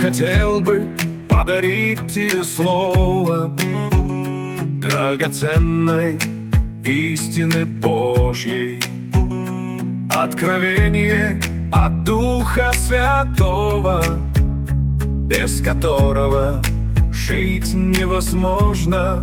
хотел бы подарить тебе слово драгоценной истины Божьей, откровение от Духа Святого, без которого жить невозможно.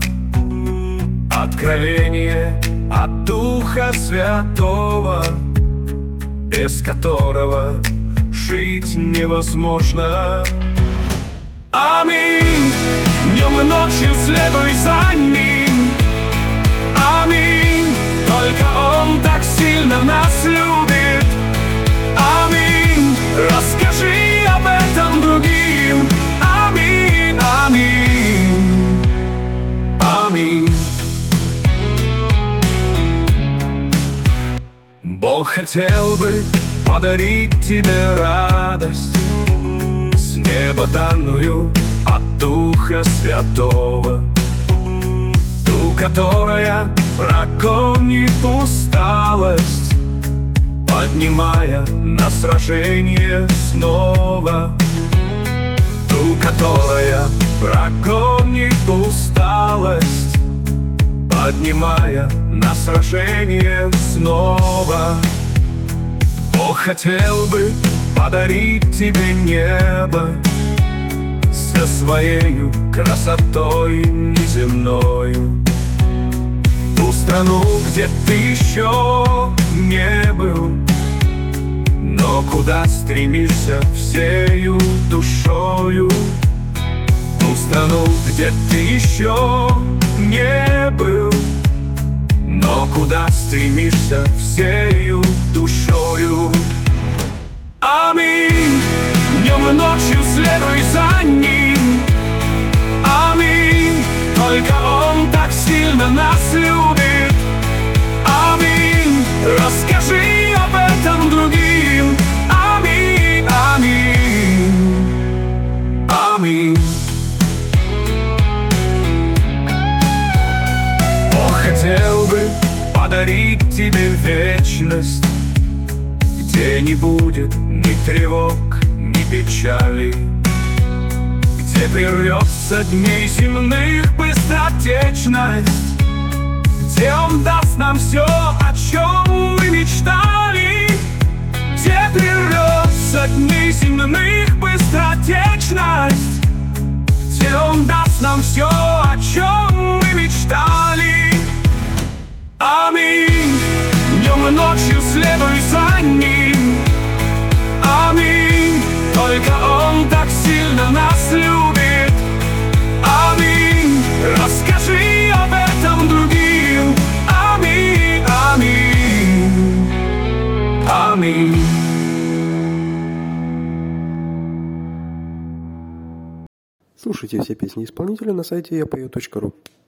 Откровение от Духа Святого, без которого жить невозможно. Аминь. Днем и ночью следуй за ним. Аминь. Только Он так сильно нас любит. Аминь. Расскажи об этом другим. Аминь. Аминь. Аминь. Бог хотел бы подарить тебе радость, с неба данную от Духа Святого, ту, которая прогонит усталость, поднимая на сражение снова. Ту, которая прогонит усталость, поднимая на сражение снова. Бог хотел бы подарить тебе небо со своею красотой неземною, ту страну, где ты еще не был, но куда стремишься всею душою. Ту страну, где ты еще не был, но куда стремишься всею душою. Аминь. Днем и ночью следуй за ним. Аминь. Только Он так сильно нас любит. Аминь. Расскажи об этом другим. Аминь. Аминь. Аминь. Хотел бы подарить тебе вечность, где не будет ни тревог, ни печали, где прервется дней земных быстротечность, где Он даст нам все, о чем мы мечтали, где прервется дней земных быстротечность, где Он даст нам все, о чем мы мечтали. Аминь. Днем и ночью следуй за ним. Аминь. Только Он так сильно нас любит. Аминь. Расскажи об этом другим. Аминь. Аминь. Аминь. Слушайте все песни исполнителя на сайте yapою.ru.